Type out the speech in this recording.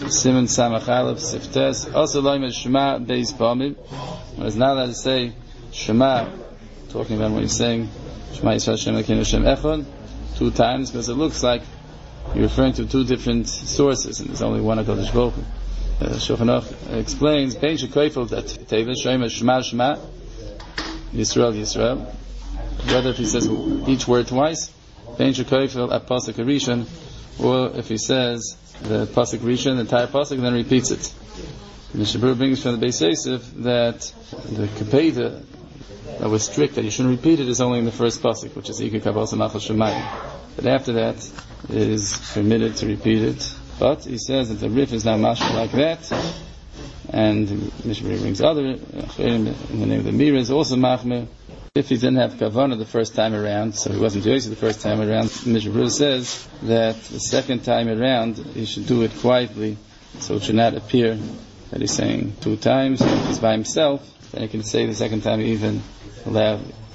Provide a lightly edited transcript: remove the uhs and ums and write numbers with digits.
Simon Samach Aleph Siftes. Also, Loimer Shema Beis Pamim. Whereas now that I say Shema, talking about what you're saying, Shema Yisrael Hashem Elokeinu Hashem Echad, 2 times, because it looks like you're referring to 2 different sources, and there's only one HaKadosh Baruch Hu. Shulchan Aruch explains, Bein Shekoifel that Tevis Shomer Shema Shema Yisrael Yisrael. Whether if he says each word twice, Bein Shekoifel at Pasuk Rishon, or if he says the Pasuk Rishon, the entire Pasuk, and then repeats it. The Shabbat brings from the Beis Yosef that the Kapeda that was strict that you shouldn't repeat it is only in the first Pasuk, which is Ikar Kabbalah Samachal Shemayim. But after that, it is permitted to repeat it. But he says that the Rif is now mashal like that, and Mishmari brings other in the name of the Mir is also machmer. If he didn't have kavanah the first time around, so he wasn't Yosi the first time around, Mishmari says that the second time around he should do it quietly, so it should not appear that he's saying 2 times. If he's by himself, then he can say the second time even loudly.